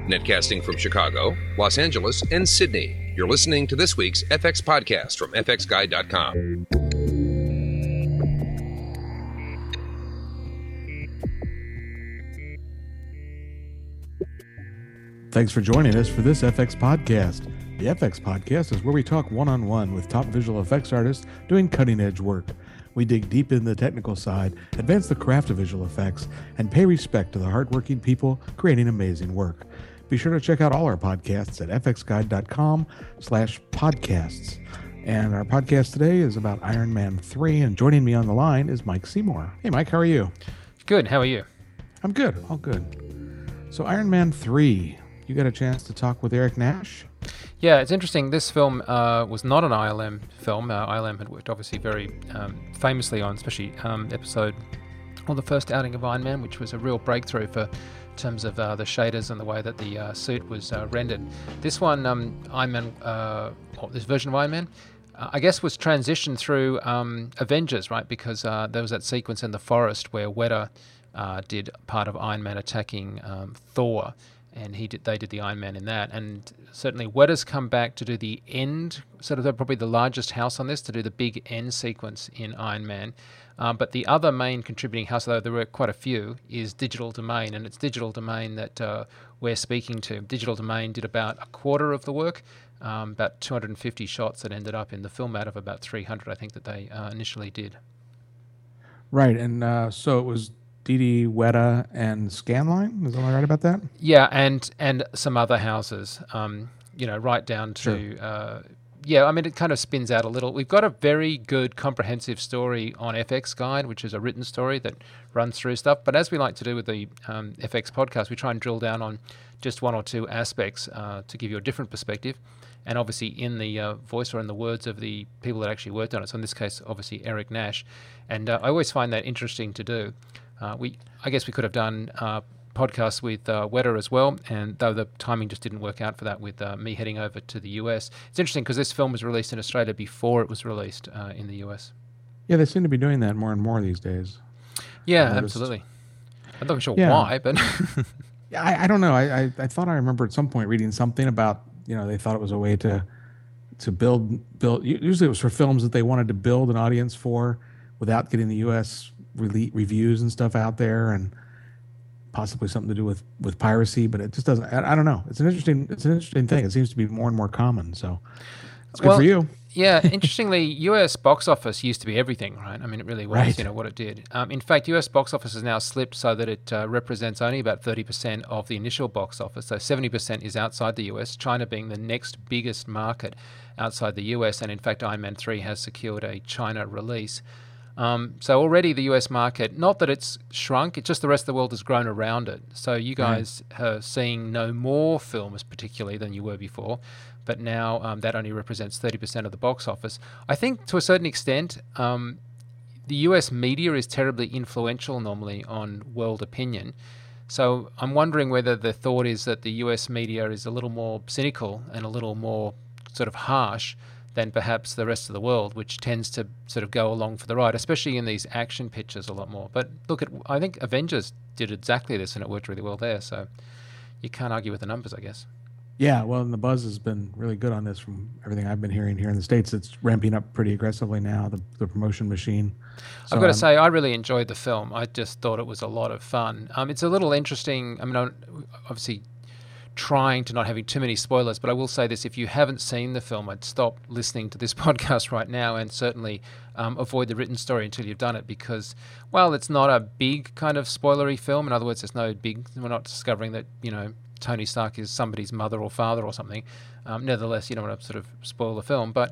Netcasting from Chicago, Los Angeles, and Sydney. You're listening to this week's FX podcast from fxguide.com. Thanks for joining us for this FX podcast. The FX podcast is where we talk one-on-one with top visual effects artists doing cutting-edge work. We dig deep in the technical side, advance the craft of visual effects, and pay respect to the hardworking people creating amazing work. Be sure to check out all our podcasts at fxguide.com/podcasts. And our podcast today is about Iron Man 3, and joining me on the line is Mike Seymour. Hey, Mike, how are you? Good. How are you? I'm good. All good. So Iron Man 3, you got a chance to talk with Eric Nash? Yeah, it's interesting. This film was not an ILM film. ILM had worked obviously very famously on, especially the first outing of Iron Man, which was a real breakthrough in terms of the shaders and the way that the suit was rendered. This one, this version of Iron Man, I guess was transitioned through Avengers, right? Because there was that sequence in the forest where Weta did part of Iron Man attacking Thor, and they did the Iron Man in that. And certainly Weta's come back to do the end, sort of they're probably the largest house on this, to do the big end sequence in Iron Man. But the other main contributing house, although there were quite a few, is Digital Domain, and it's Digital Domain that we're speaking to. Digital Domain did about a quarter of the work, about 250 shots that ended up in the film out of about 300, I think, that they initially did. Right, and so it was DD, Weta, and Scanline. Is I right about that? Yeah, and some other houses. Right down to. Sure. It kind of spins out a little. We've got a very good comprehensive story on FX Guide, which is a written story that runs through stuff. But as we like to do with the FX podcast, we try and drill down on just one or two aspects to give you a different perspective. And obviously in the voice or in the words of the people that actually worked on it. So in this case, obviously Eric Nash. And I always find that interesting to do. I guess we could have done podcasts with Weta as well, and though the timing just didn't work out for that with me heading over to the US. It's interesting because this film was released in Australia before it was released in the US. Yeah, they seem to be doing that more and more these days. Yeah, absolutely. I'm not sure why, but... Yeah, I don't know. I thought I remember at some point reading something about, they thought it was a way to build. Usually it was for films that they wanted to build an audience for without getting the US reviews and stuff out there, and possibly something to do with piracy, but it just doesn't. I don't know. It's an interesting thing. It seems to be more and more common. So it's good for you. Yeah, interestingly, US box office used to be everything, right? I mean, it really was, right. What it did. In fact, US box office has now slipped so that it represents only about 30% of the initial box office. So 70% is outside the US, China being the next biggest market outside the US. And in fact, Iron Man 3 has secured a China release. So already the US market, not that it's shrunk, it's just the rest of the world has grown around it. So you guys are seeing no more films particularly than you were before, but now that only represents 30% of the box office. I think to a certain extent, the US media is terribly influential normally on world opinion. So I'm wondering whether the thought is that the US media is a little more cynical and a little more sort of harsh than perhaps the rest of the world, which tends to sort of go along for the ride, especially in these action pictures a lot more. But look, I think Avengers did exactly this, and it worked really well there. So you can't argue with the numbers, I guess. Yeah, well, and the buzz has been really good on this from everything I've been hearing here in the States. It's ramping up pretty aggressively now, the promotion machine. So, I've got to say, I really enjoyed the film. I just thought it was a lot of fun. It's a little interesting. I mean, obviously trying to not having too many spoilers, but I will say this: if you haven't seen the film, I'd stop listening to this podcast right now and certainly avoid the written story until you've done it, because, well, it's not a big kind of spoilery film. In other words, we're not discovering that, Tony Stark is somebody's mother or father or something. Nevertheless, you don't want to sort of spoil the film, but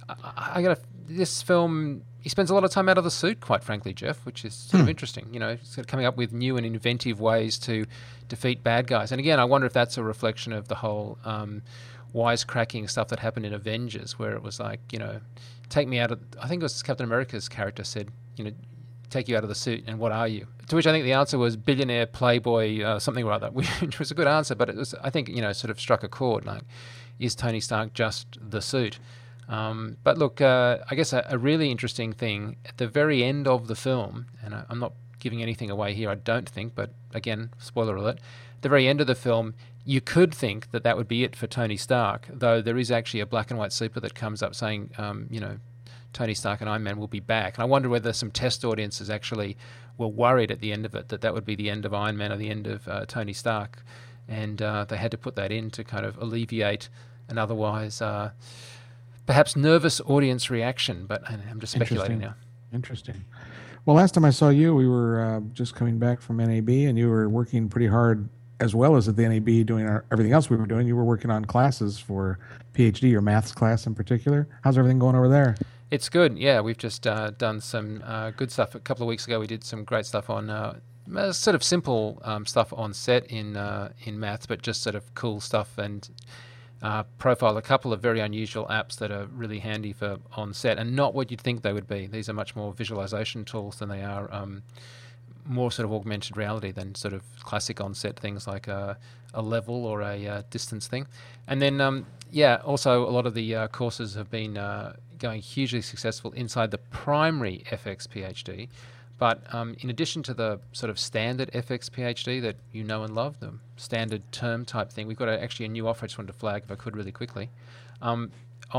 this film, he spends a lot of time out of the suit, quite frankly, Jeff, which is sort of interesting. Sort of coming up with new and inventive ways to defeat bad guys. And again, I wonder if that's a reflection of the whole wisecracking stuff that happened in Avengers, where it was like, take me out of... I think it was Captain America's character said, take you out of the suit, and what are you? To which I think the answer was billionaire, playboy, something or other, which was a good answer, but it was, I think, sort of struck a chord. Like, is Tony Stark just the suit? But look, I guess a really interesting thing at the very end of the film, and I'm not giving anything away here, I don't think, but again, spoiler alert, at the very end of the film, You could think that that would be it for Tony Stark, though there is actually a black and white sleeper that comes up saying, Tony Stark and Iron Man will be back. And I wonder whether some test audiences actually were worried at the end of it that would be the end of Iron Man or the end of Tony Stark. And they had to put that in to kind of alleviate an otherwise perhaps nervous audience reaction. But I'm just speculating now. Interesting. Well, last time I saw you, we were just coming back from NAB, and you were working pretty hard as well as at the NAB doing everything else we were doing. You were working on classes for PhD, your maths class in particular. How's everything going over there? It's good. Yeah, we've just done some good stuff. A couple of weeks ago, we did some great stuff on sort of simple stuff on set in maths, but just sort of cool stuff, and profiled a couple of very unusual apps that are really handy for on set, and not what you'd think they would be. These are much more visualization tools than they are more sort of augmented reality than sort of classic on-set things like a level or a distance thing. And then, also a lot of the courses have been going hugely successful inside the primary FX PhD. But in addition to the sort of standard FX PhD that you know and love, the standard term type thing, we've got actually a new offer I just wanted to flag, if I could really quickly, on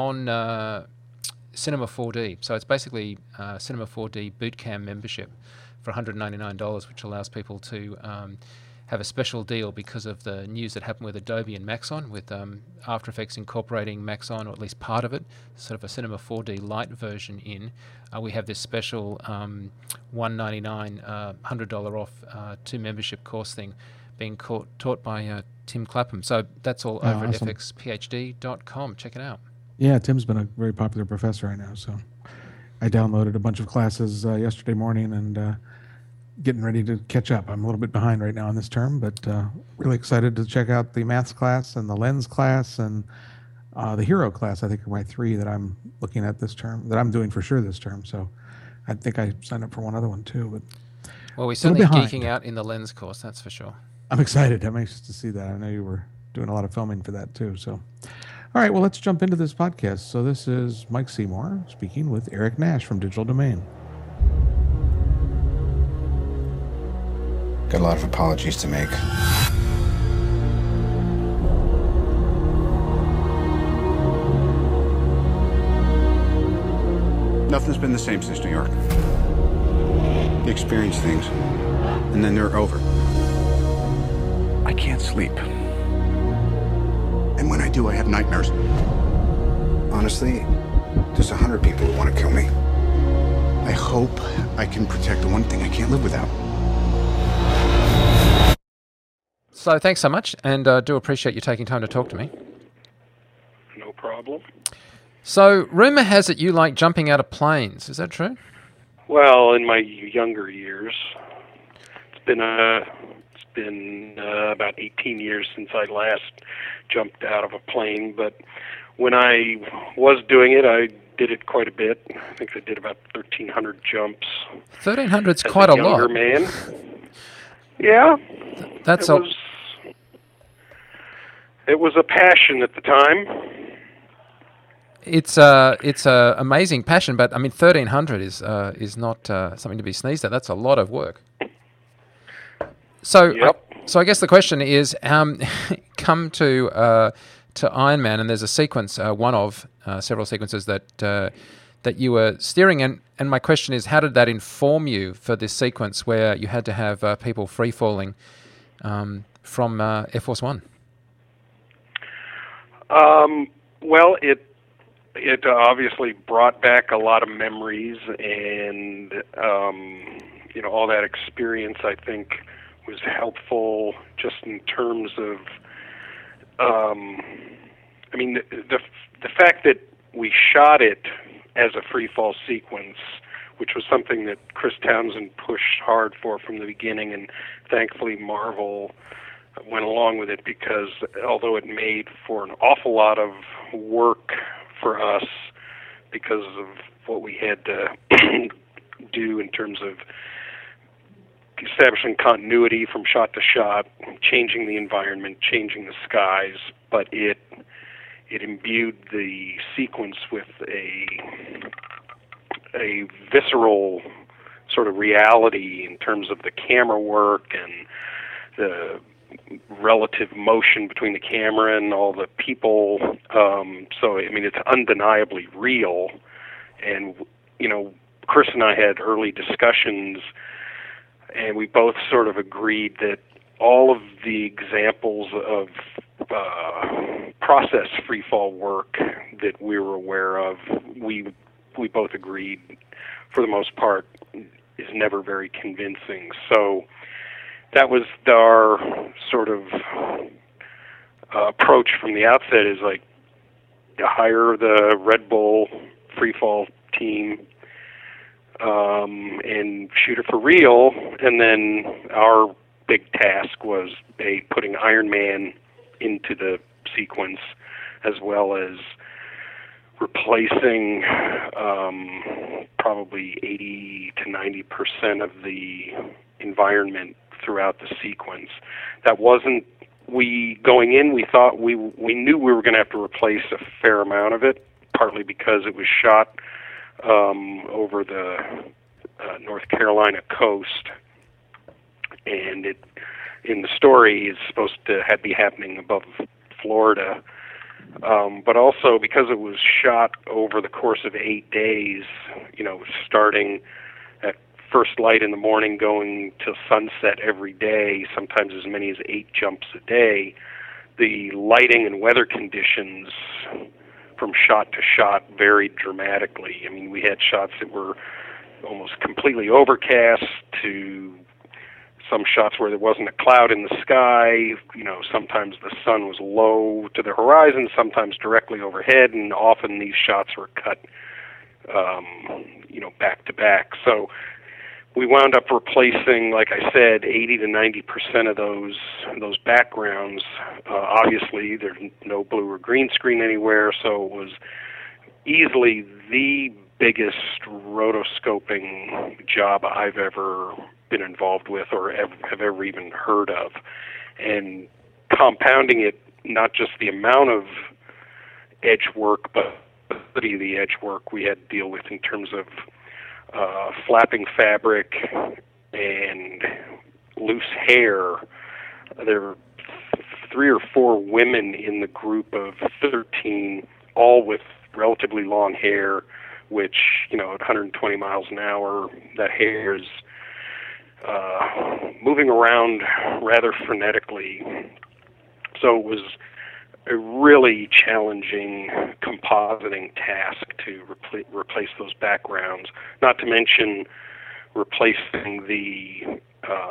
Cinema 4D. So it's basically Cinema 4D Bootcamp membership for $199, which allows people to have a special deal because of the news that happened with Adobe and Maxon, with After Effects incorporating Maxon, or at least part of it, sort of a Cinema 4D Lite version in. We have this special $199, $100 off 2 membership course thing being taught by Tim Clapham. So that's all over awesome. at fxphd.com. Check it out. Yeah, Tim's been a very popular professor right now, so I downloaded a bunch of classes yesterday morning and getting ready to catch up. I'm a little bit behind right now on this term, but really excited to check out the maths class and the lens class and the hero class. I think are my 3 that I'm looking at this term, that I'm doing for sure this term. So I think I signed up for one other one too. But well, we're certainly geeking out in the lens course, that's for sure. I'm excited. I'm anxious to see that. I know you were doing a lot of filming for that too. So, all right, well, let's jump into this podcast. So this is Mike Seymour speaking with Eric Nash from Digital Domain. Got a lot of apologies to make. Nothing's been the same since New York. You experience things, and then they're over. I can't sleep. And when I do, I have nightmares. Honestly, there's 100 people who want to kill me. I hope I can protect the one thing I can't live without. So thanks so much, and do appreciate you taking time to talk to me. No problem. So, rumour has it you like jumping out of planes. Is that true? Well, in my younger years, it's been about 18 years since I last jumped out of a plane. But when I was doing it, I did it quite a bit. I think I did about 1,300 jumps. 1,300's quite a lot. Younger man. Yeah. It was a passion at the time. It's a amazing passion, but I mean 1,300 is not something to be sneezed at. That's a lot of work. So, yep. I guess the question is, come to Iron Man, and there's a sequence, one of several sequences that you were steering, and my question is, how did that inform you for this sequence where you had to have people free falling from Air Force One? Well, it obviously brought back a lot of memories, and all that experience, I think, was helpful just in terms of the fact that we shot it as a free fall sequence, which was something that Chris Townsend pushed hard for from the beginning, and thankfully Marvel went along with it, because although it made for an awful lot of work for us because of what we had to do in terms of establishing continuity from shot to shot, changing the environment, changing the skies, but it imbued the sequence with a visceral sort of reality in terms of the camera work and the relative motion between the camera and all the people. So, I mean, it's undeniably real. And, you know, Chris and I had early discussions, and we both sort of agreed that all of the examples of process freefall work that we were aware of, we both agreed, for the most part, is never very convincing. So that was our sort of approach from the outset, is like hire the Red Bull freefall team and shoot it for real. And then our big task was putting Iron Man into the sequence, as well as replacing probably 80 to 90% of the environment throughout the sequence. That wasn't, going in, we thought we knew we were going to have to replace a fair amount of it, partly because it was shot over the North Carolina coast, and it, in the story, is supposed to be happening above Florida. But also because it was shot over the course of 8 days, you know, starting at first light in the morning, going till sunset every day, sometimes as many as 8 jumps a day, the lighting and weather conditions from shot to shot varied dramatically. I mean, we had shots that were almost completely overcast to some shots where there wasn't a cloud in the sky. You know, sometimes the sun was low to the horizon, sometimes directly overhead, and often these shots were cut, you know, back to back. So we wound up replacing, like I said, 80 to 90% of those backgrounds. Obviously, there's no blue or green screen anywhere, so it was easily the biggest rotoscoping job I've ever been involved with or have ever even heard of. And compounding it, not just the amount of edge work, but the edge work we had to deal with in terms of flapping fabric and loose hair. There were 3 or 4 women in the group of 13, all with relatively long hair, which, you know, at 120 miles an hour, that hair is moving around rather frenetically. So it was a really challenging compositing task to replace those backgrounds, not to mention replacing the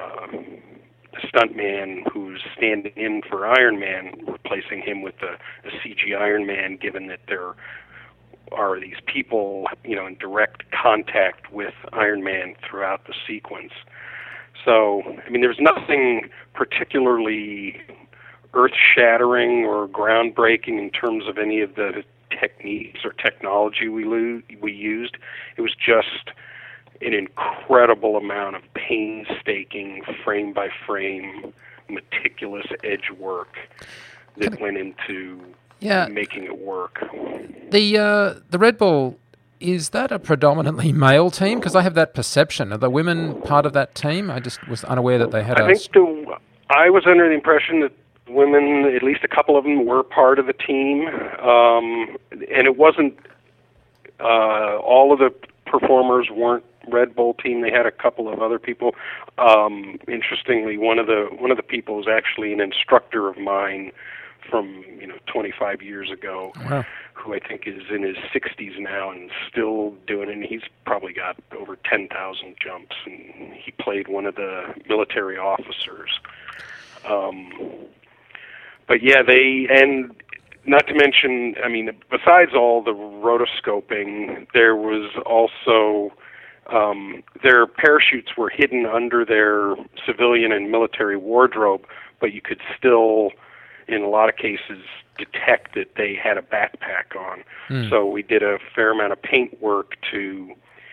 stuntman who's standing in for Iron Man, replacing him with a CG Iron Man, given that there are these people, you know, in direct contact with Iron Man throughout the sequence. So, I mean, there's nothing particularly earth-shattering or groundbreaking in terms of any of the techniques or technology we used. It was just an incredible amount of painstaking, frame-by-frame, meticulous edge work that went into making it work. The Red Bull, is that a predominantly male team? Because I have that perception. Are the women part of that team? I just was unaware that they had I was under the impression that women, at least a couple of them, were part of the team. And it wasn't, all of the performers weren't Red Bull team. They had a couple of other people. Interestingly, one of the people was actually an instructor of mine from 25 years ago, wow, who I think is in his 60s now and still doing it. And he's probably got over 10,000 jumps, and he played one of the military officers. But yeah, and not to mention, I mean, besides all the rotoscoping, there was also their parachutes were hidden under their civilian and military wardrobe, but you could still, in a lot of cases, detect that they had a backpack on. So we did a fair amount of paint work to,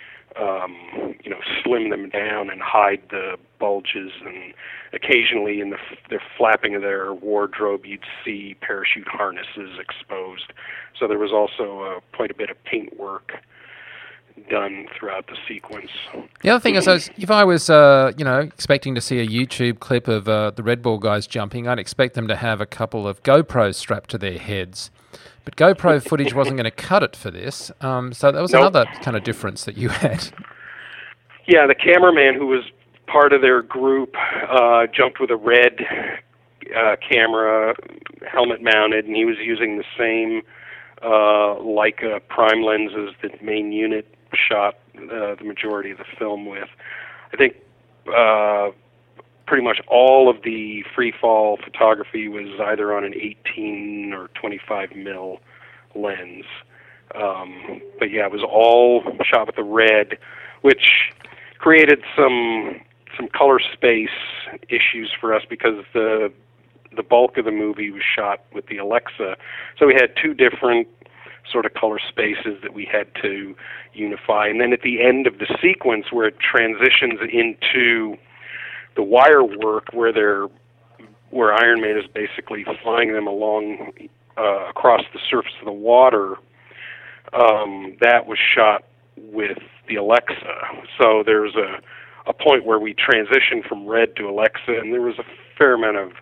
slim them down and hide the bulges. And occasionally in the flapping of their wardrobe, you'd see parachute harnesses exposed. So there was also quite a bit of paint work done throughout the sequence. The other thing is, if I was, expecting to see a YouTube clip of the Red Bull guys jumping, I'd expect them to have a couple of GoPros strapped to their heads. But GoPro footage wasn't going to cut it for this, so that was another kind of difference that you had. Yeah, the cameraman who was part of their group jumped with a Red camera, helmet mounted, and he was using the same Leica prime lenses that main unit shot the majority of the film with. I think pretty much all of the free fall photography was either on an 18 or 25 mil lens. But yeah, it was all shot with the Red, which created some color space issues for us because the bulk of the movie was shot with the Alexa. So we had two different sort of color spaces that we had to unify. And then at the end of the sequence where it transitions into the wire work where Iron Man is basically flying them along across the surface of the water, that was shot with the Alexa. So there's a point where we transitioned from Red to Alexa, and there was a fair amount of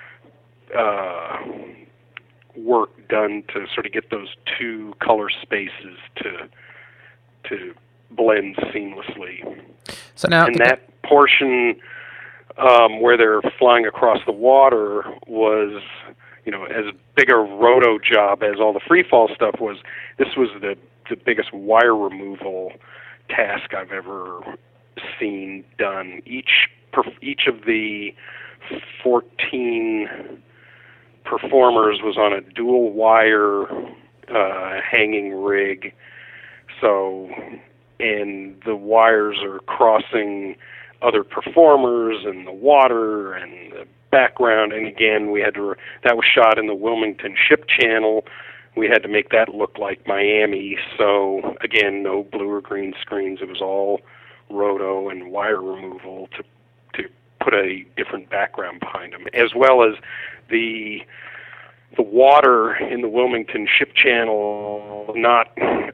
work done to sort of get those two color spaces to blend seamlessly. So now, and that portion where they're flying across the water was, as big a roto job as all the free fall stuff was. This was the biggest wire removal task I've ever seen done. Each of the 14 performers was on a dual wire hanging rig, and the wires are crossing other performers and the water and the background. And again, that was shot in the Wilmington Ship Channel. We had to make that look like Miami. So again, no blue or green screens. It was all roto and wire removal to put a different background behind them, as well as the water in the Wilmington Ship Channel, not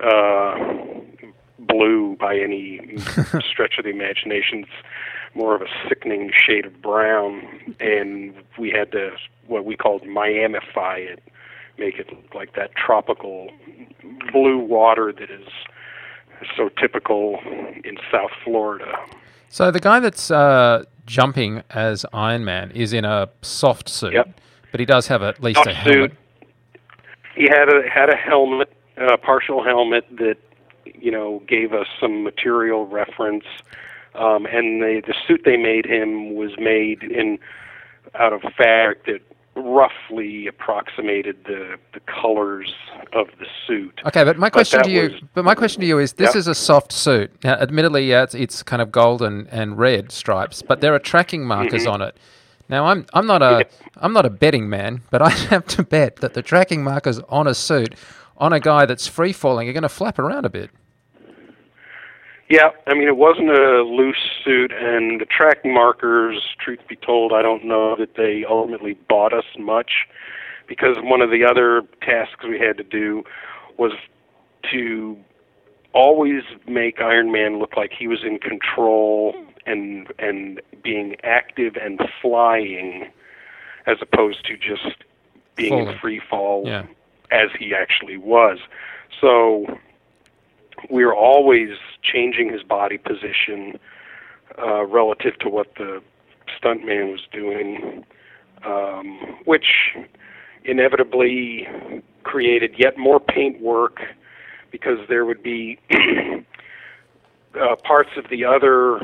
blue by any stretch of the imagination. It's more of a sickening shade of brown, and we had to, what we called Miamify it, make it look like that tropical blue water that is so typical in South Florida. So the guy that's jumping as Iron Man is in a soft suit, yep. But he does have at least a helmet. He had a helmet, a partial helmet that gave us some material reference, and the suit they made him was made out of fabric that roughly approximated the colors of the suit. Okay, but my question to you is: this is a soft suit. Now, admittedly, it's kind of gold and red stripes, but there are tracking markers on it. Now, I'm not a betting man, but I have to bet that the tracking markers on a suit on a guy that's free falling are going to flap around a bit. Yeah, I mean, it wasn't a loose suit, and the tracking markers, truth be told, I don't know that they ultimately bought us much, because one of the other tasks we had to do was to always make Iron Man look like he was in control and being active and flying, as opposed to just being in free fall as he actually was. So we were always changing his body position relative to what the stuntman was doing, which inevitably created yet more paint work, because there would be parts of the other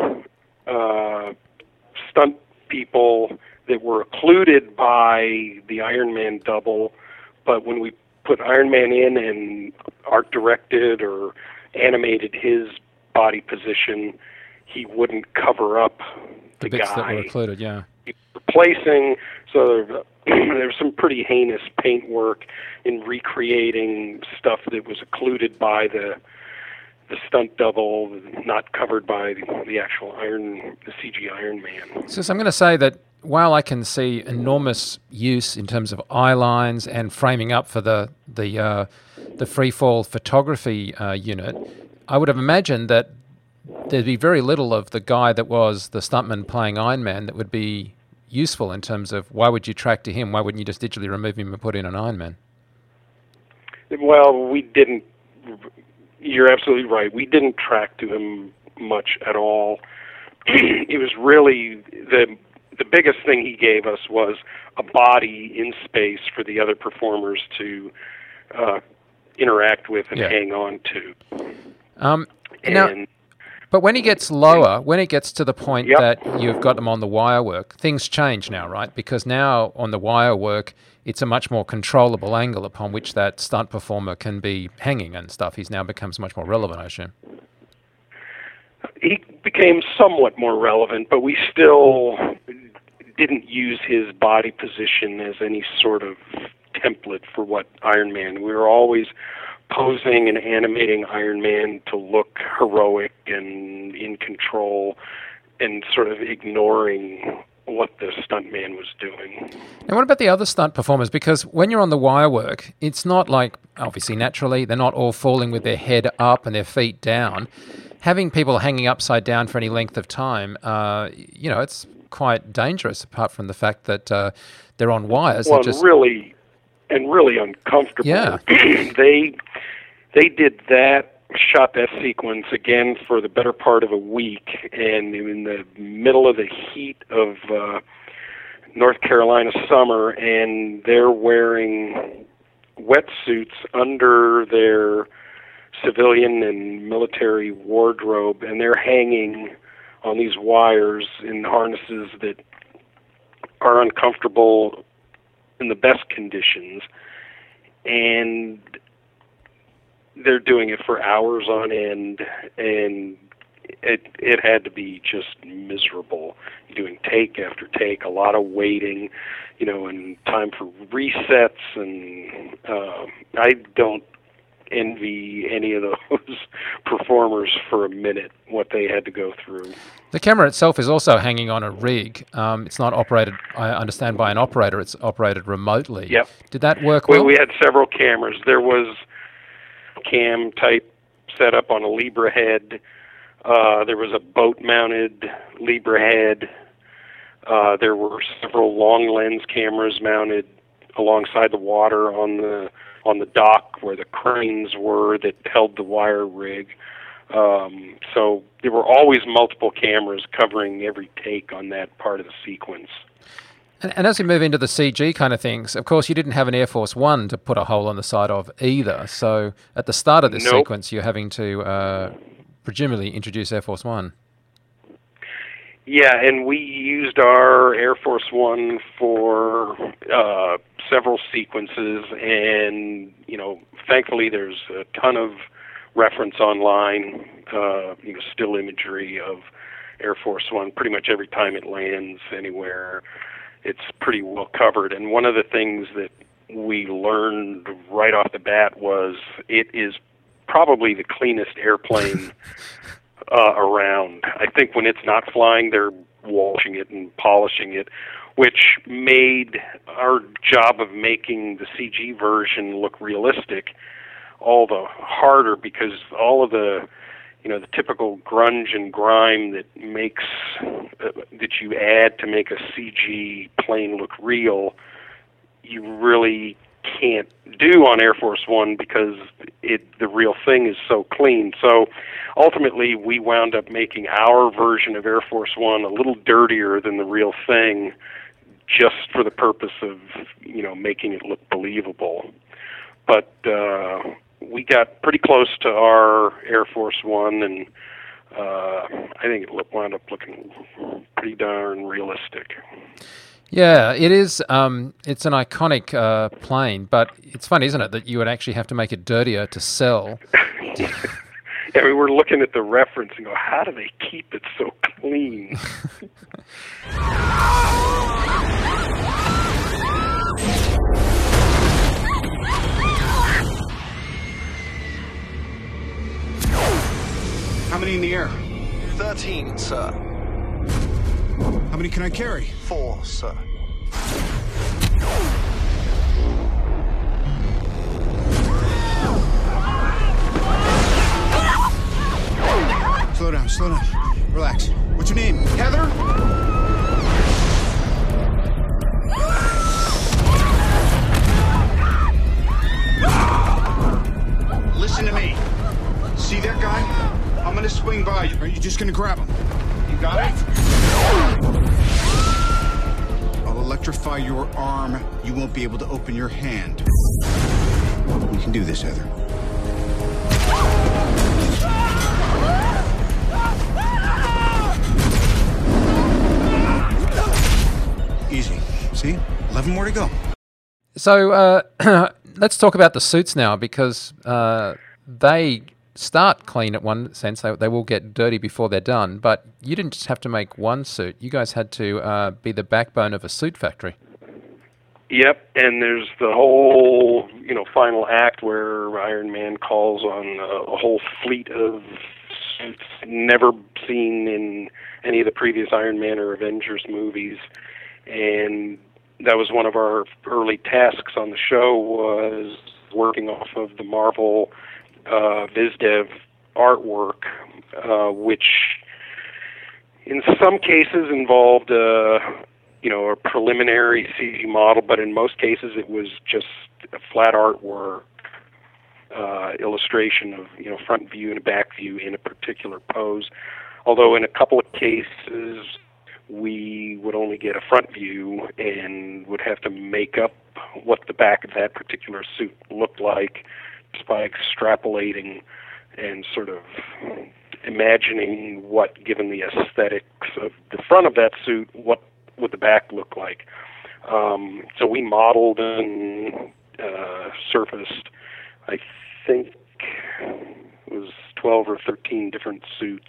stunt people that were occluded by the Iron Man double, but when we put Iron Man in and art directed or animated his body position, he wouldn't cover up the bits guy that were occluded, yeah. Replacing, so there's some pretty heinous paint work in recreating stuff that was occluded by the stunt double, not covered by the actual the CG Iron Man. So I'm going to say that while I can see enormous use in terms of eye lines and framing up for the free fall photography unit, I would have imagined that there'd be very little of the guy that was the stuntman playing Iron Man that would be useful in terms of why would you track to him? Why wouldn't you just digitally remove him and put in an Iron Man? Well, we didn't. You're absolutely right. We didn't track to him much at all. It was really the biggest thing he gave us was a body in space for the other performers to interact with and hang on to. But when he gets lower, when it gets to the point that you've got them on the wire work, things change now, right? Because now on the wire work, it's a much more controllable angle upon which that stunt performer can be hanging and stuff. He's now becomes much more relevant, I assume. He became somewhat more relevant, but we still didn't use his body position as any sort of template for what Iron Man. We were always posing and animating Iron Man to look heroic and in control and sort of ignoring what the stuntman was doing. And what about the other stunt performers? Because when you're on the wire work, it's not like, obviously, naturally, they're not all falling with their head up and their feet down. Having people hanging upside down for any length of time, it's quite dangerous, apart from the fact that they're on wires. Well, really uncomfortable. Yeah. They did that, shot that sequence again for the better part of a week, and in the middle of the heat of North Carolina summer, and they're wearing wetsuits under their civilian and military wardrobe, and they're hanging on these wires in harnesses that are uncomfortable in the best conditions, and they're doing it for hours on end, and it had to be just miserable, doing take after take, a lot of waiting, and time for resets, and I don't envy any of those performers for a minute, what they had to go through. The camera itself is also hanging on a rig. It's not operated, I understand, by an operator. It's operated remotely. Yep. Did that work well? We had several cameras. There was cam type set up on a Libra head. There was a boat-mounted Libra head. There were several long lens cameras mounted alongside the water on the dock where the cranes were that held the wire rig. So there were always multiple cameras covering every take on that part of the sequence. And as we move into the CG kind of things, of course, you didn't have an Air Force One to put a hole on the side of either. So at the start of this sequence, you're having to presumably introduce Air Force One. Yeah, and we used our Air Force One for several sequences, and thankfully there's a ton of reference online, still imagery of Air Force One. Pretty much every time it lands anywhere, it's pretty well covered. And one of the things that we learned right off the bat was it is probably the cleanest airplane around. I think when it's not flying, they're washing it and polishing it, which made our job of making the CG version look realistic all the harder, because all of the the typical grunge and grime that makes that you add to make a CG plane look real, you really can't do on Air Force One because the real thing is so clean. So ultimately we wound up making our version of Air Force One a little dirtier than the real thing, just for the purpose of making it look believable. But we got pretty close to our Air Force One, and I think it wound up looking pretty darn realistic. Yeah, it is. It's an iconic plane, but it's funny, isn't it, that you would actually have to make it dirtier to sell? Yeah, we were looking at the reference and go, how do they keep it so clean? How many in the air? 13, sir. How many can I carry? 4, sir. slow down. Relax. What's your name? Heather? Listen to me. See that guy? I'm gonna swing by you. Are you just gonna grab him? You got it? I'll electrify your arm. You won't be able to open your hand. We can do this, Heather. Easy. See? 11 more to go. So let's talk about the suits now, because they start clean at one sense. They will get dirty before they're done, but you didn't just have to make one suit. You guys had to be the backbone of a suit factory. Yep, and there's the whole, final act where Iron Man calls on a whole fleet of suits never seen in any of the previous Iron Man or Avengers movies. And that was one of our early tasks on the show, was working off of the Marvel VizDev artwork, which in some cases involved a preliminary CG model, but in most cases it was just a flat artwork illustration of front view and a back view in a particular pose. Although in a couple of cases we would only get a front view and would have to make up what the back of that particular suit looked like just by extrapolating and sort of imagining what, given the aesthetics of the front of that suit, what would the back look like. So we modeled and surfaced, I think it was 12 or 13 different suits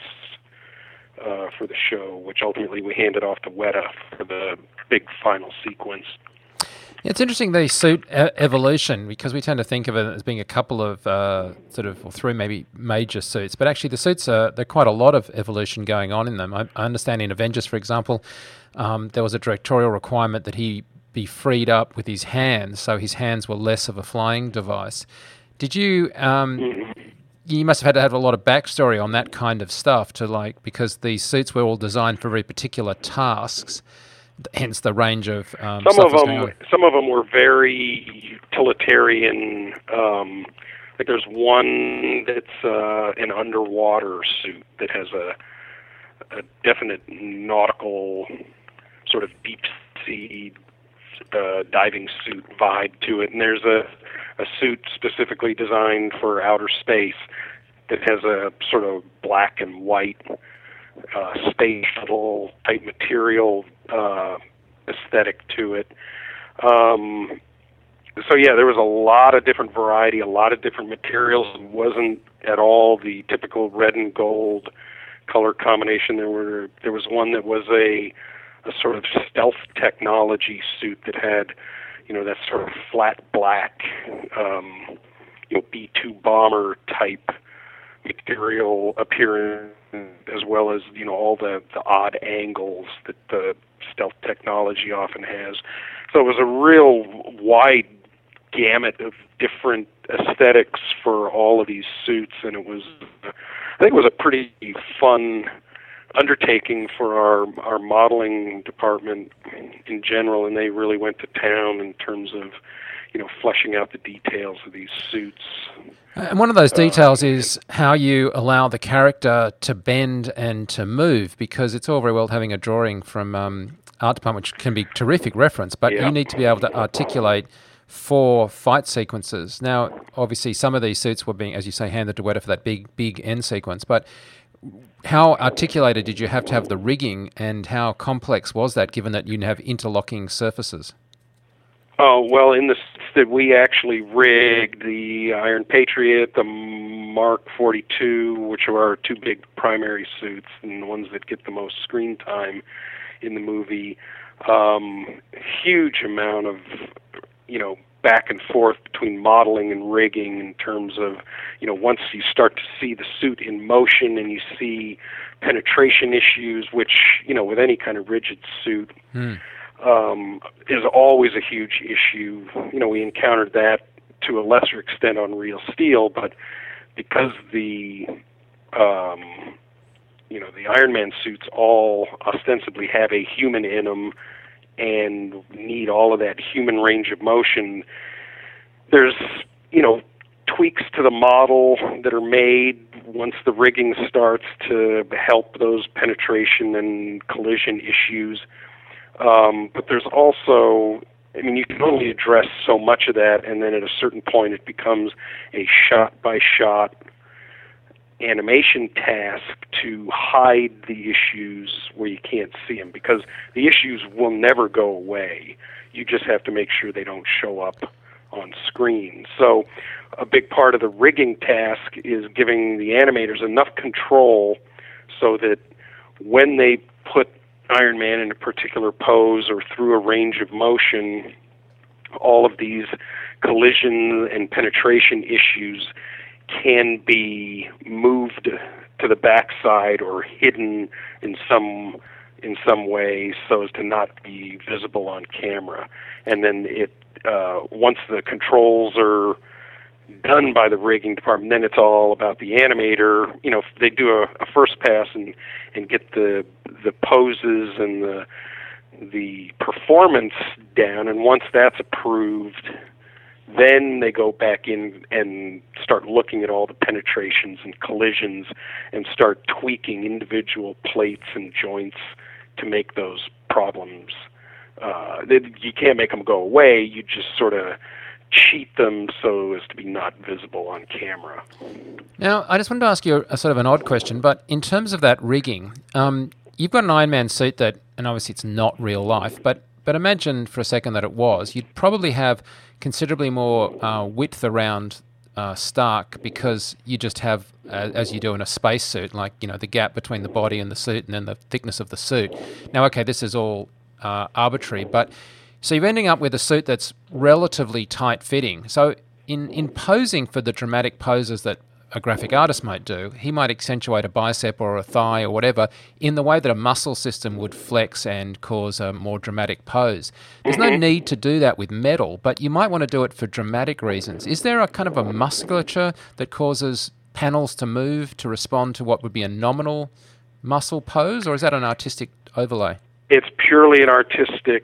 for the show, which ultimately we handed off to Weta for the big final sequence. It's interesting, the suit evolution, because we tend to think of it as being a couple of or three maybe major suits, but actually the suits there are quite a lot of evolution going on in them. I understand in Avengers, for example, there was a directorial requirement that he be freed up with his hands, so his hands were less of a flying device. Did you? You must have had to have a lot of backstory on that kind of stuff because these suits were all designed for very particular tasks. Hence the range of some of them were very utilitarian. Like there's one that's an underwater suit that has a definite nautical sort of deep sea diving suit vibe to it, and there's a suit specifically designed for outer space that has a sort of black and white space shuttle type material aesthetic to it. So yeah, there was a lot of different variety, a lot of different materials. It wasn't at all the typical red and gold color combination. There was one that was a sort of stealth technology suit that had, that sort of flat black, B-2 bomber type material appearance, as well as, all the odd angles that the stealth technology often has. So it was a real wide gamut of different aesthetics for all of these suits, and I think it was a pretty fun undertaking for our modeling department in general, and they really went to town in terms of fleshing out the details of these suits. And one of those details is how you allow the character to bend and to move, because it's all very well having a drawing from art department, which can be terrific reference, but you need to be able to articulate 4 fight sequences. Now, obviously, some of these suits were being, as you say, handed to Weta for that big end sequence, but how articulated did you have to have the rigging, and how complex was that, given that you have interlocking surfaces? Oh, well, in the suits that we actually rigged, the Iron Patriot, the Mark 42, which are our 2 big primary suits and the ones that get the most screen time in the movie, huge amount of, back and forth between modeling and rigging in terms of, once you start to see the suit in motion and you see penetration issues, which, with any kind of rigid suit, is always a huge issue. We encountered that to a lesser extent on Real Steel, but because the the Iron Man suits all ostensibly have a human in them and need all of that human range of motion. There's, tweaks to the model that are made once the rigging starts to help those penetration and collision issues. But there's also, you can only address so much of that, and then at a certain point it becomes a shot-by-shot animation task to hide the issues where you can't see them, because the issues will never go away. You just have to make sure they don't show up on screen. So a big part of the rigging task is giving the animators enough control so that when they put Iron Man in a particular pose or through a range of motion, all of these collision and penetration issues can be moved to the backside or hidden in some way so as to not be visible on camera. And then once the controls are done by the rigging department, then it's all about the animator. If they do a first pass and get the poses and the performance down, and once that's approved, then they go back in and start looking at all the penetrations and collisions and start tweaking individual plates and joints to make those problems. You can't make them go away. You just sort of cheat them so as to be not visible on camera. Now, I just wanted to ask you a sort of an odd question, but in terms of that rigging, you've got an Iron Man suit that, and obviously it's not real life, but imagine for a second that it was. You'd probably have considerably more width around Stark, because you just have, as you do in a spacesuit, like, the gap between the body and the suit and then the thickness of the suit. Now, okay, this is all arbitrary, but so you're ending up with a suit that's relatively tight-fitting. So in posing for the dramatic poses that a graphic artist might do, he might accentuate a bicep or a thigh or whatever in the way that a muscle system would flex and cause a more dramatic pose. There's no need to do that with metal, but you might want to do it for dramatic reasons. Is there a kind of a musculature that causes panels to move to respond to what would be a nominal muscle pose, or is that an artistic overlay? It's purely an artistic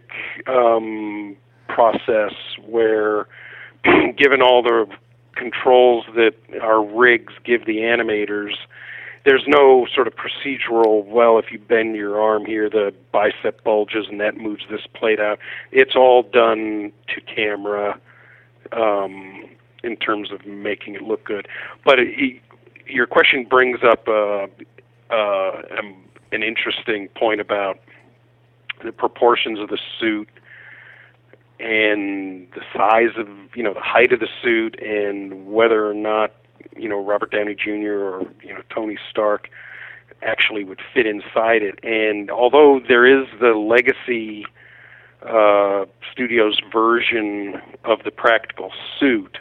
process where, given all the controls that our rigs give the animators, there's no sort of procedural, well, if you bend your arm here, the bicep bulges and that moves this plate out. It's all done to camera in terms of making it look good. But your question brings up an interesting point about the proportions of the suit and the size of, the height of the suit, and whether or not, Robert Downey Jr. or, Tony Stark actually would fit inside it. And although there is the Legacy Studios version of the practical suit,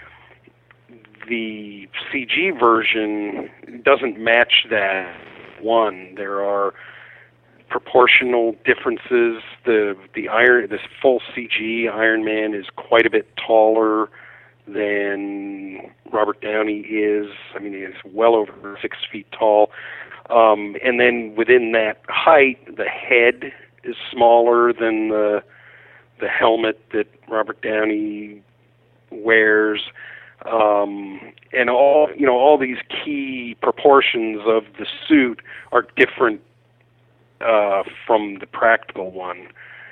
the CG version doesn't match that one. There are proportional differences. This full CG Iron Man is quite a bit taller than Robert Downey is. He is well over 6 feet tall. And then within that height, the head is smaller than the helmet that Robert Downey wears. And all these key proportions of the suit are different from the practical one.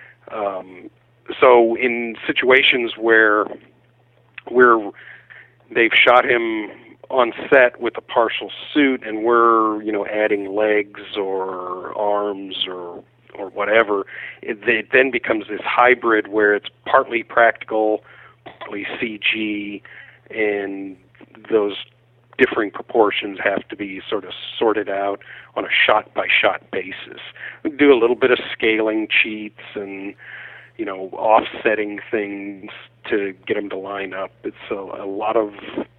So in situations where they've shot him on set with a partial suit and we're, adding legs or arms or whatever, it then becomes this hybrid where it's partly practical, partly CG, and those differing proportions have to be sort of sorted out on a shot-by-shot basis. We do a little bit of scaling cheats and, offsetting things to get them to line up. It's a lot of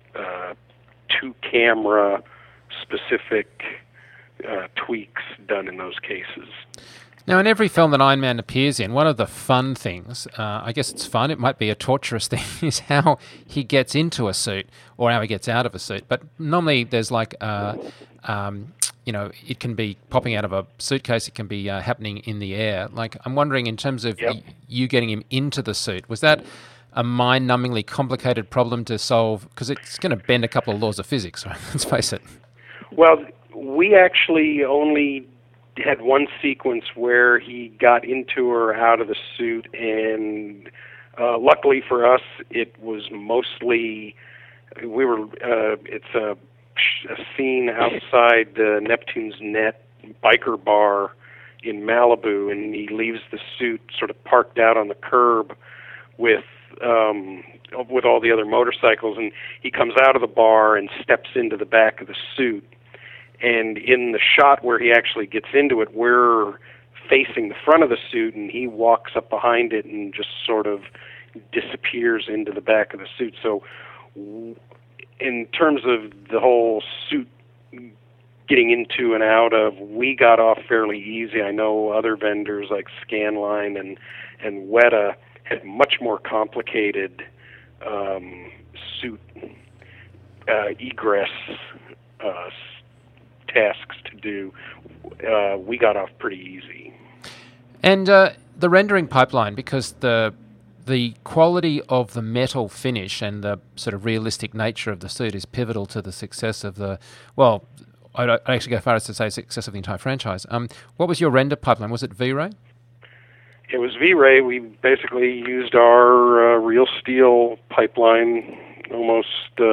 two-camera specific tweaks done in those cases. Now, in every film that Iron Man appears in, one of the fun things, I guess it's fun, it might be a torturous thing, is how he gets into a suit or how he gets out of a suit. But normally there's like it can be popping out of a suitcase, it can be happening in the air. Like, I'm wondering, in terms of you getting him into the suit, was that a mind-numbingly complicated problem to solve? Because it's going to bend a couple of laws of physics, right? Let's face it. Well, we actually only had one sequence where he got into or out of the suit, and luckily for us, it was mostly it's a scene outside Neptune's Net biker bar in Malibu, and he leaves the suit sort of parked out on the curb with all the other motorcycles, and he comes out of the bar and steps into the back of the suit. And in the shot where he actually gets into it, we're facing the front of the suit, and he walks up behind it and just sort of disappears into the back of the suit. So in terms of the whole suit getting into and out of, we got off fairly easy. I know other vendors like Scanline and Weta had much more complicated suit egress tasks to do. We got off pretty easy. And the rendering pipeline, because the quality of the metal finish and the sort of realistic nature of the suit is pivotal to the success of I'd actually go far as to say success of the entire franchise. What was your render pipeline? Was it V-Ray? It was V-Ray. We basically used our Real Steel pipeline almost,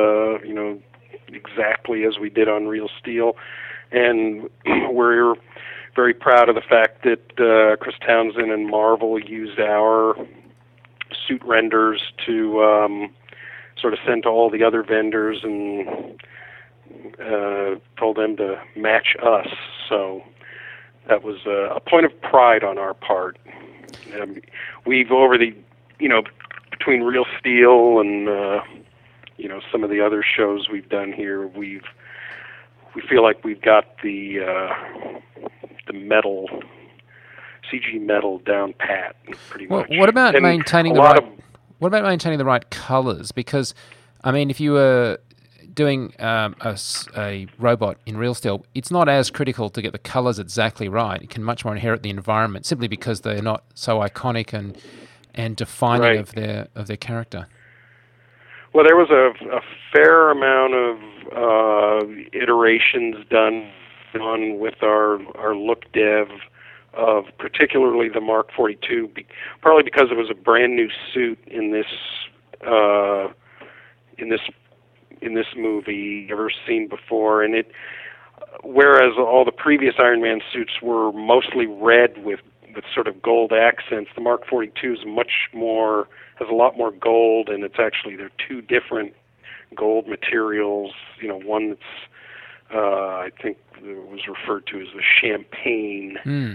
exactly as we did on Real Steel. And we're very proud of the fact that Chris Townsend and Marvel used our suit renders to sort of send to all the other vendors and told them to match us. So that was a point of pride on our part. We've over the, between Real Steel and some of the other shows we've done here, we feel like we've got the metal, CG metal down pat pretty much. What about and maintaining the right colors? Because, I mean, if you were doing a robot in Real Steel, it's not as critical to get the colors exactly right. It can much more inherit the environment simply because they're not so iconic and defining of their character. Well, there was a fair amount of iterations done on with our look dev of particularly the Mark 42, partly because it was a brand new suit in this movie never seen before, and whereas all the previous Iron Man suits were mostly red with sort of gold accents, the Mark 42 is has a lot more gold, and they're two different gold materials. One that's I think it was referred to as the champagne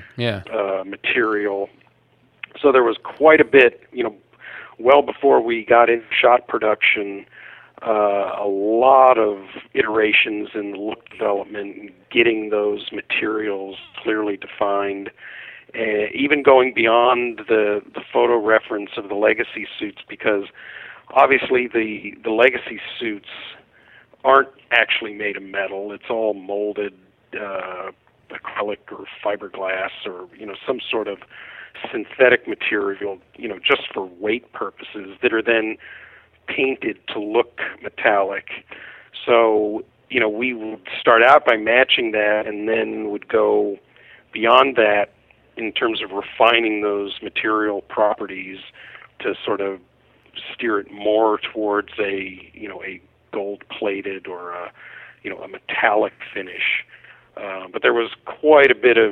material. So there was quite a bit, well before we got into shot production, a lot of iterations in the look development and getting those materials clearly defined. Even going beyond the photo reference of the legacy suits, because obviously the legacy suits aren't actually made of metal. It's all molded acrylic or fiberglass or some sort of synthetic material, just for weight purposes, that are then painted to look metallic. So we would start out by matching that, and then would go beyond that in terms of refining those material properties to sort of steer it more towards a gold-plated or a metallic finish. But there was quite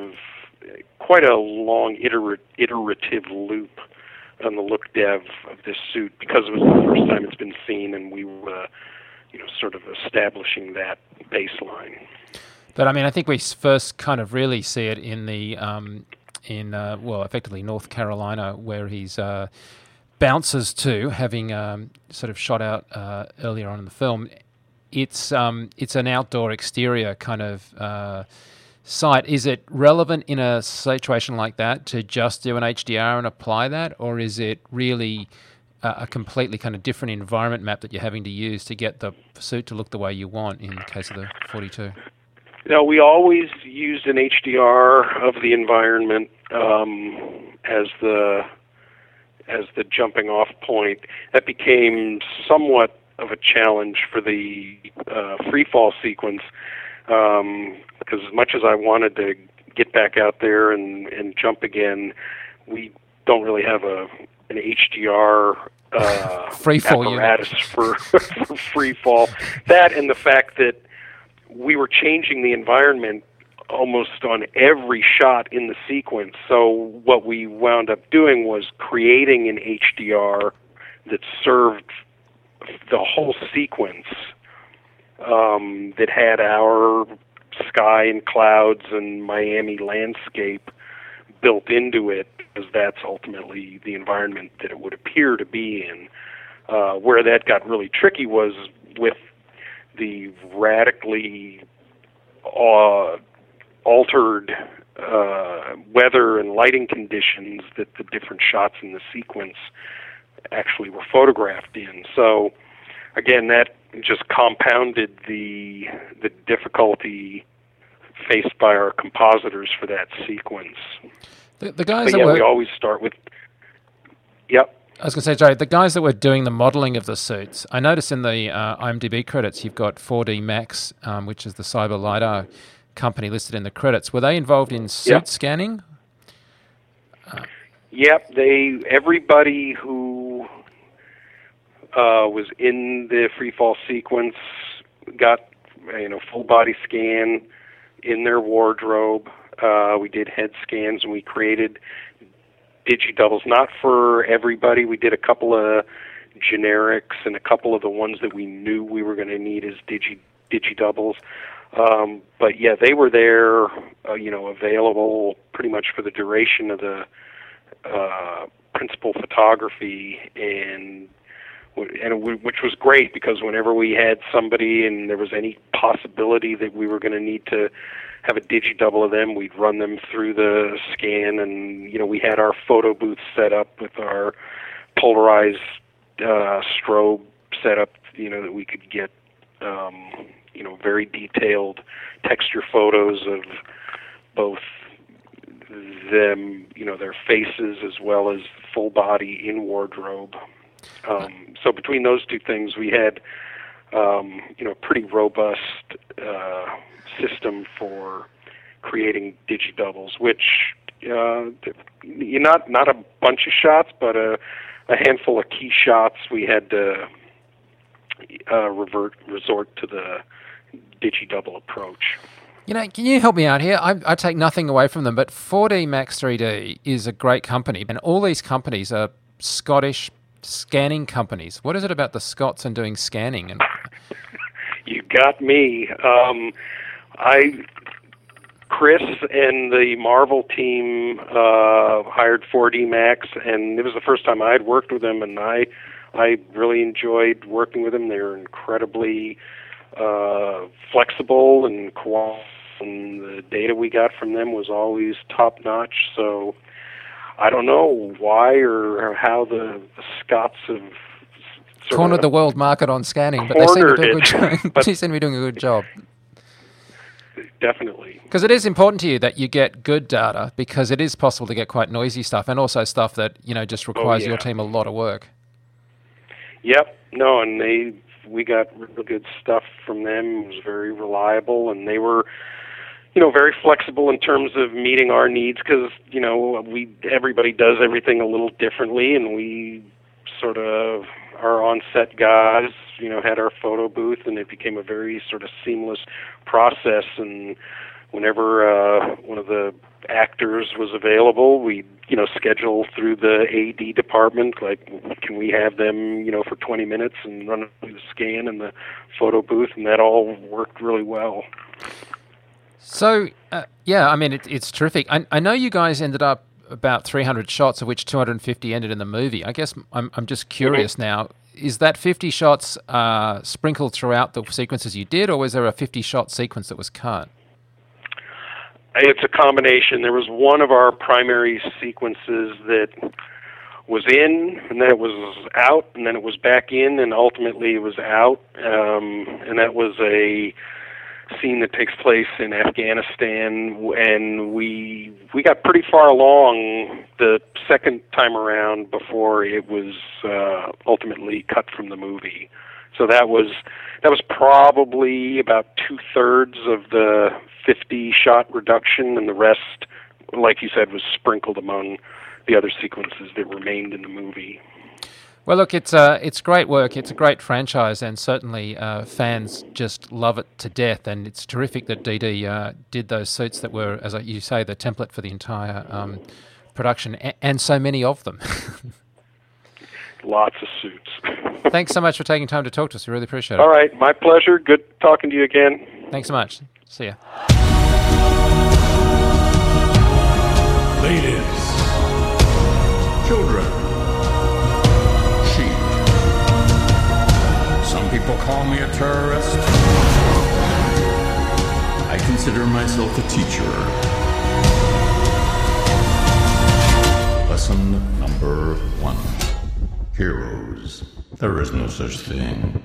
a long iterative loop on the look dev of this suit, because it was the first time it's been seen, and we were sort of establishing that baseline. But I mean, I think we first kind of really see it in the effectively North Carolina, where he's bounces to, having sort of shot out earlier on in the film. It's an outdoor exterior kind of site. Is it relevant in a situation like that to just do an HDR and apply that, or is it really a completely kind of different environment map that you're having to use to get the suit to look the way you want in the case of the 42? No, we always used an HDR of the environment as the jumping off point. That became somewhat of a challenge for the free fall sequence, because as much as I wanted to get back out there and jump again, we don't really have an HDR free fall apparatus for free fall. That and the fact that we were changing the environment almost on every shot in the sequence. So what we wound up doing was creating an HDR that served the whole sequence, that had our sky and clouds and Miami landscape built into it, because that's ultimately the environment that it would appear to be in. Where that got really tricky was with the radically altered weather and lighting conditions that the different shots in the sequence actually were photographed in. So again, that just compounded the difficulty faced by our compositors for that sequence. The guys we always start with. Yep. I was going to say, Jerry, the guys that were doing the modeling of the suits, I noticed in the IMDb credits you've got 4D Max, which is the cyber LiDAR company listed in the credits. Were they involved in suit scanning? Yep. Everybody who was in the free fall sequence got full body scan in their wardrobe. We did head scans, and we created digi-doubles, not for everybody. We did a couple of generics and a couple of the ones that we knew we were going to need as digi-doubles. But yeah, they were there, available pretty much for the duration of the principal photography, and which was great, because whenever we had somebody and there was any possibility that we were going to need to have a digi-double of them, we'd run them through the scan, and we had our photo booth set up with our polarized strobe set up, that we could get very detailed texture photos of both them, their faces, as well as full body in wardrobe. So between those two things, we had pretty robust system for creating digi-doubles, which not a bunch of shots, but a handful of key shots we had to resort to the digi-double approach. Can you help me out here? I take nothing away from them, but 4D Max 3D is a great company, and all these companies are Scottish scanning companies. What is it about the Scots and doing scanning? You got me. Chris and the Marvel team hired 4D Max, and it was the first time I had worked with them, and I really enjoyed working with them. They were incredibly flexible and cooperative, and the data we got from them was always top-notch. So I don't know why or how the Scots have cornered the world market on scanning, but they seem to do a good job. They seem to be doing a good job. Definitely. Because it is important to you that you get good data, because it is possible to get quite noisy stuff, and also stuff that just requires your team a lot of work. Yep. No, and we got really good stuff from them. It was very reliable, and they were very flexible in terms of meeting our needs, because everybody does everything a little differently, and we sort of, our on-set guys had our photo booth, and it became a very sort of seamless process. And whenever one of the actors was available, we schedule through the AD department, like, can we have them for 20 minutes and run through the scan and the photo booth, and that all worked really well. So, it's terrific. I know you guys ended up about 300 shots, of which 250 ended in the movie. I guess I'm just curious now, is that 50 shots sprinkled throughout the sequences you did, or was there a 50-shot sequence that was cut? It's a combination. There was one of our primary sequences that was in, and then it was out, and then it was back in, and ultimately it was out. And that was a scene that takes place in Afghanistan, and we got pretty far along the second time around before it was ultimately cut from the movie. So that was probably about 2/3 of the 50-shot reduction, and the rest, like you said, was sprinkled among the other sequences that remained in the movie. Well, look, it's great work. It's a great franchise, and certainly fans just love it to death. And it's terrific that Dee did those suits that were, as you say, the template for the entire production, and so many of them. Lots of suits. Thanks so much for taking time to talk to us. We really appreciate it. All right, my pleasure. Good talking to you again. Thanks so much. See ya. Ladies, children, sheep. Some people call me a terrorist. I consider myself a teacher. Lesson number 1. Heroes. There is no such thing.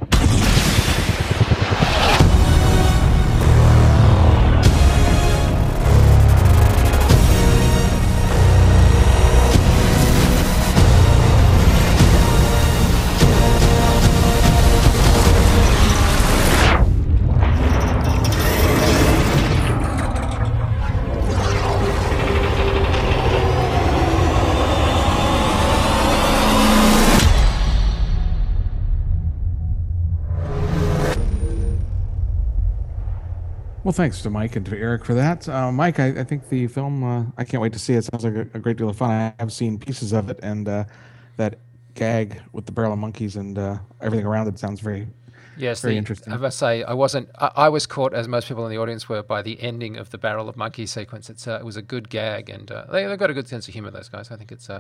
Well, thanks to Mike and to Eric for that. Mike, I think the film, I can't wait to see it. Sounds like a great deal of fun. I have seen pieces of it, and that gag with the barrel of monkeys and everything around it sounds very interesting. I must say, I was caught, as most people in the audience were, by the ending of the barrel of monkey sequence. It was a good gag, and they've got a good sense of humor, those guys. I think it's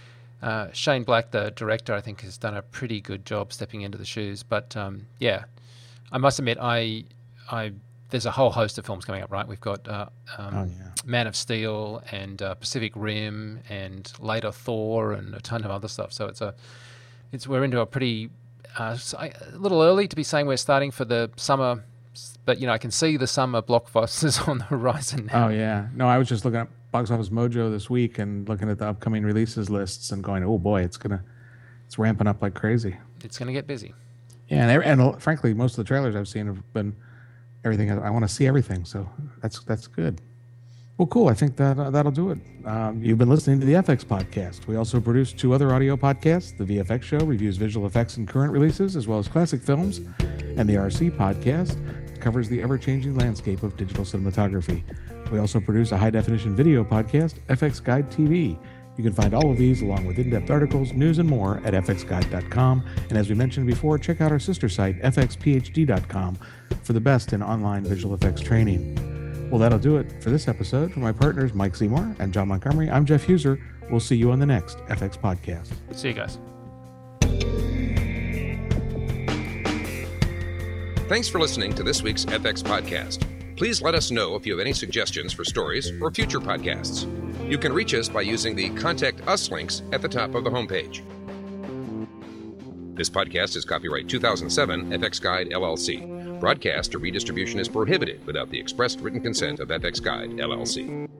Shane Black, the director, I think has done a pretty good job stepping into the shoes. But yeah, I must admit, there's a whole host of films coming up, right? We've got Man of Steel and Pacific Rim and later Thor and a ton of other stuff. So we're into a pretty a little early to be saying we're starting for the summer, but I can see the summer blockbusters on the horizon now. Oh yeah, no, I was just looking at Box Office Mojo this week and looking at the upcoming releases lists and going, oh boy, it's ramping up like crazy. It's gonna get busy. Yeah, and frankly, most of the trailers I've seen have been everything. I want to see everything, so that's good. Well, cool. I think that'll do it. You've been listening to the FX Podcast. We also produce 2 other audio podcasts. The VFX Show reviews visual effects and current releases, as well as classic films, and the RC Podcast covers the ever-changing landscape of digital cinematography. We also produce a high-definition video podcast, FX Guide TV. You can find all of these, along with in-depth articles, news, and more at fxguide.com. And as we mentioned before, check out our sister site, fxphd.com, for the best in online visual effects training. Well, that'll do it for this episode. For my partners, Mike Seymour and John Montgomery, I'm Jeff Huser. We'll see you on the next FX Podcast. See you guys. Thanks for listening to this week's FX Podcast. Please let us know if you have any suggestions for stories or future podcasts. You can reach us by using the Contact Us links at the top of the homepage. This podcast is copyright 2007 FX Guide, LLC. Broadcast or redistribution is prohibited without the expressed written consent of FX Guide, LLC.